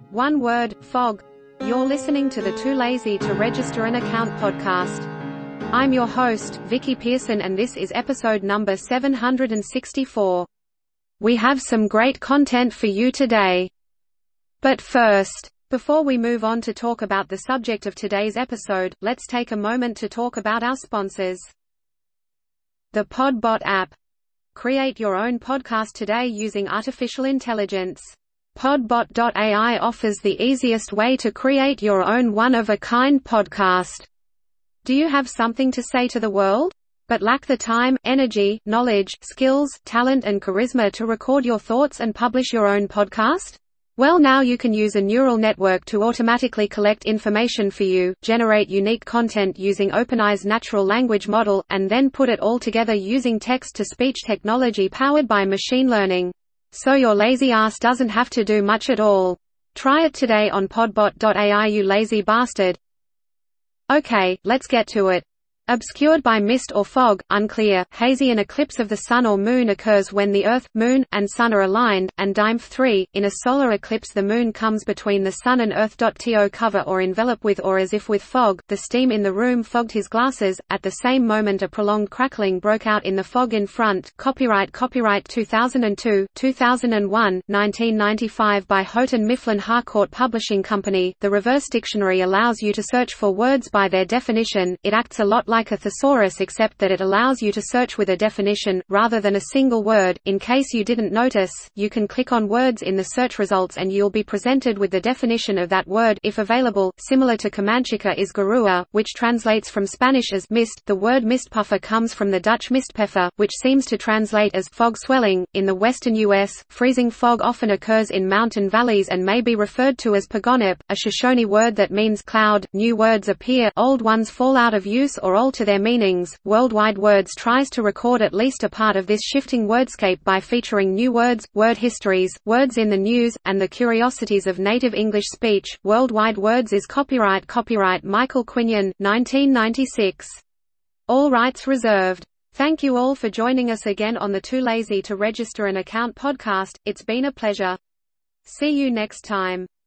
One word, fog. You're listening to the Too Lazy to Register an Account podcast. I'm your host, Vicky Pearson, and this is episode number 764. We have some great content for you today. But first, before we move on to talk about the subject of today's episode, let's take a moment to talk about our sponsors. The Podbot app. Create your own podcast today using artificial intelligence. Podbot.ai offers the easiest way to create your own one-of-a-kind podcast. Do you have something to say to the world, but lack the time, energy, knowledge, skills, talent and charisma to record your thoughts and publish your own podcast? Well, now you can use a neural network to automatically collect information for you, generate unique content using OpenAI's natural language model, and then put it all together using text-to-speech technology powered by machine learning. So your lazy ass doesn't have to do much at all. Try it today on podbot.ai, you lazy bastard. Okay, let's get to it. Obscured by mist or fog, unclear, hazy. An eclipse of the Sun or Moon occurs when the Earth, Moon, and Sun are aligned, and dime 3. In a solar eclipse the Moon comes between the Sun and Earth. To cover or envelop with or as if with fog, the steam in the room fogged his glasses. At the same moment a prolonged crackling broke out in the fog in front. Copyright 2002, 2001, 1995 by Houghton Mifflin Harcourt Publishing Company. The reverse dictionary allows you to search for words by their definition. It acts a lot like a thesaurus except that it allows you to search with a definition, rather than a single word. In case you didn't notice, you can click on words in the search results and you'll be presented with the definition of that word, if available. Similar to Comanchica is garua, which translates from Spanish as mist. The word mistpuffer comes from the Dutch mistpeffer, which seems to translate as fog swelling. In the western U.S., freezing fog often occurs in mountain valleys and may be referred to as pagonip, a Shoshone word that means cloud. New words appear, old ones fall out of use or alter their meanings. Worldwide Words tries to record at least a part of this shifting wordscape by featuring new words, word histories, words in the news, and the curiosities of native English speech. Worldwide Words is copyright Michael Quinion, 1996. All rights reserved. Thank you all for joining us again on the Too Lazy to Register an Account podcast. It's been a pleasure. See you next time.